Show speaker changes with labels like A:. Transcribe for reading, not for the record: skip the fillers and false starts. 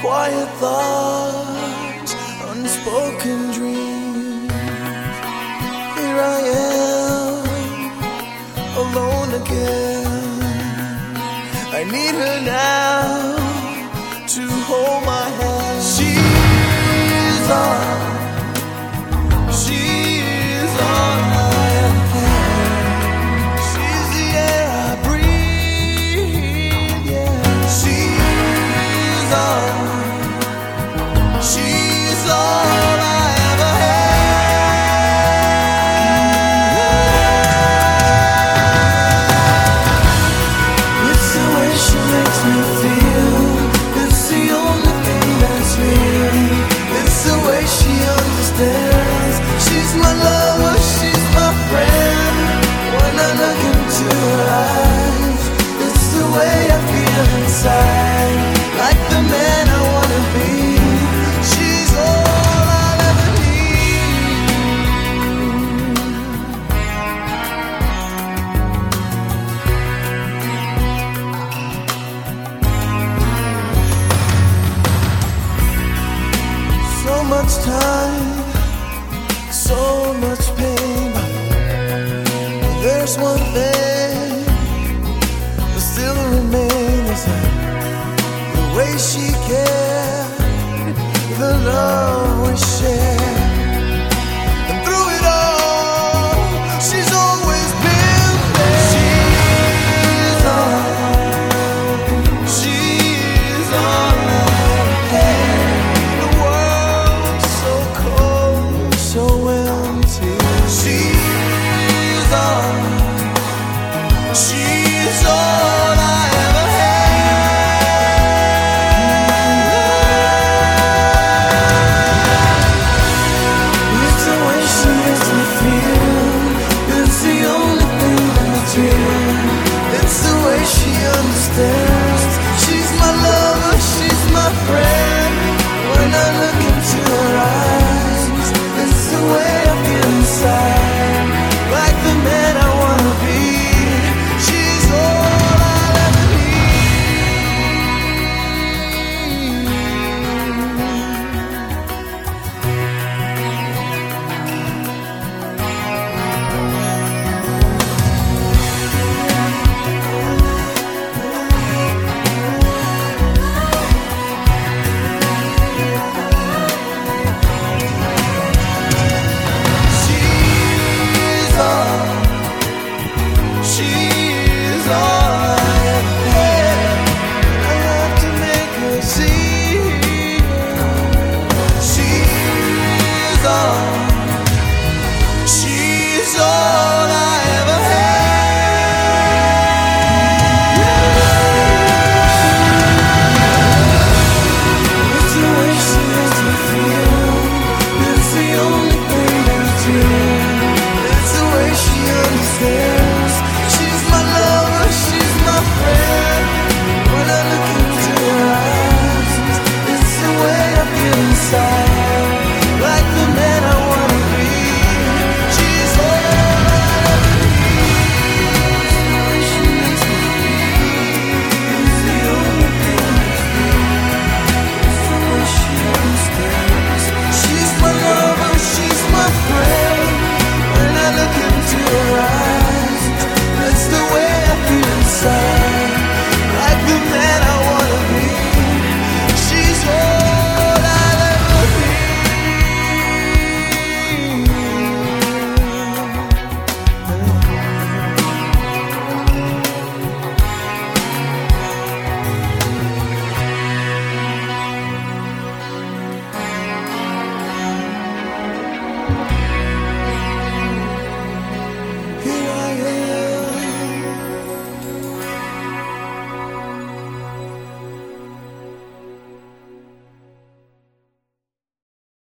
A: quiet thoughts, unspoken dreams. Here I am, alone again. I need her now to hold my hand. She's all I have. She's the air I breathe, yeah. She's all I ever had. It's the way she makes me feel. It's the only thing that's real. It's the way she understands. She's my lover, she's my friend. When I look into her eyes, it's the way I feel inside. Like the man I wanna be. She's all I'll ever need. So much time, so much pain. There's one thing that still remains, the way she cared, the love we shared. And through it all, she's always been there. She's all I had. The world's so cold, so empty. She's all